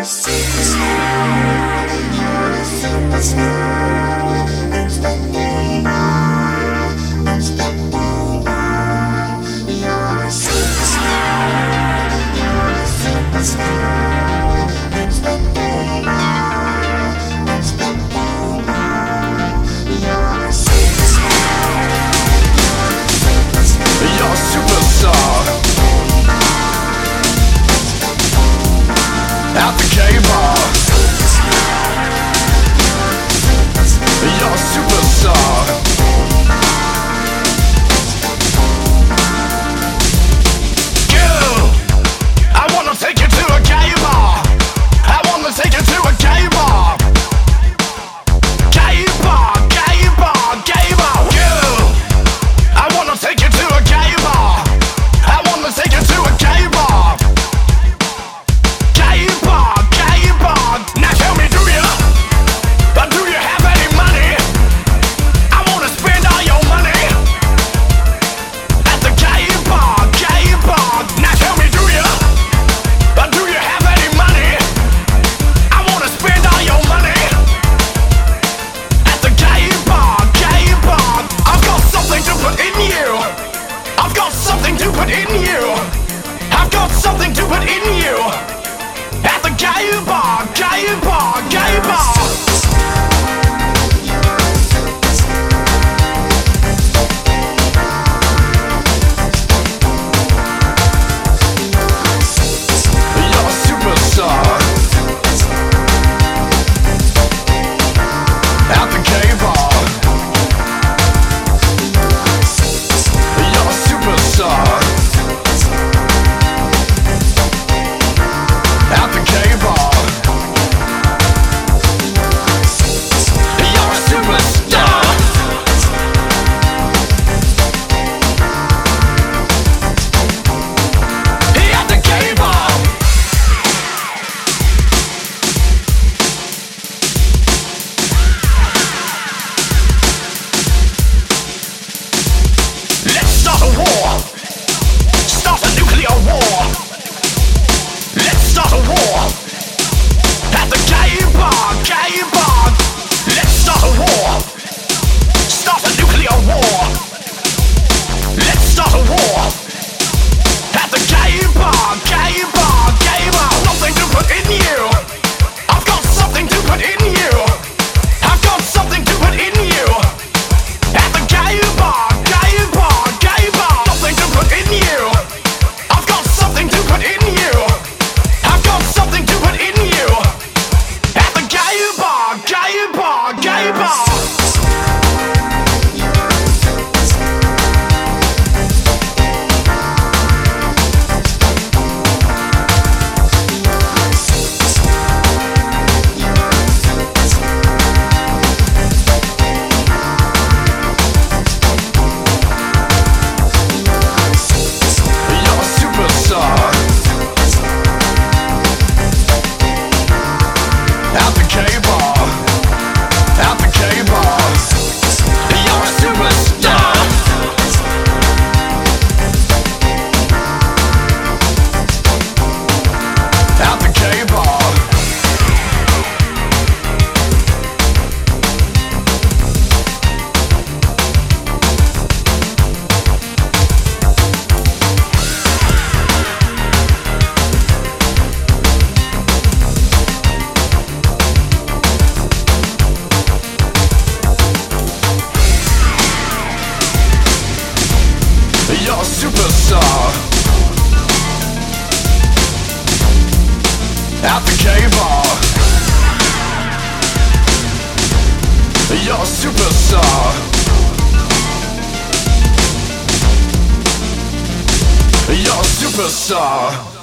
At the gay bar, you're a superstar. I wanna take you to a gay bar. I wanna take you to a gay bar. Gay bar, gay bar, gay bar. I wanna take you to a gay bar. I wanna take you to a gay bar. Gay bar, gay bar. Now tell me, do you have any money? I wanna spend all your money at the gay bar, gay bar. Now tell me, do you have any money? I wanna spend all your money at the gay bar, gay bar. I've got something to put in you. I've got something to put in you. I've got something to put in you at the gay bar, gay bar, gay bar. You're a superstar. At the gay bar, you're a superstar. At the gay bar, you're a superstar. At the gay bar. Let's start a war. Start a nuclear war. Let's start a war at the gay bar, gay bar. Let's start a war. Start a nuclear war. Let's start a war at the gay bar, gay bar, gay bar. Something to put in you. I've got something to put in you. I've got something to put in you at the gay bar, gay bar, gay bar. Something to put in you. I've got something to put in you. I've got something to put in you at the gay bar, gay bar, gay bar. You're a superstar. At the gay bar, at the gay bar, you're a superstar. At the gay bar. You're a superstar. At the gay bar, you're a superstar. You're a superstar.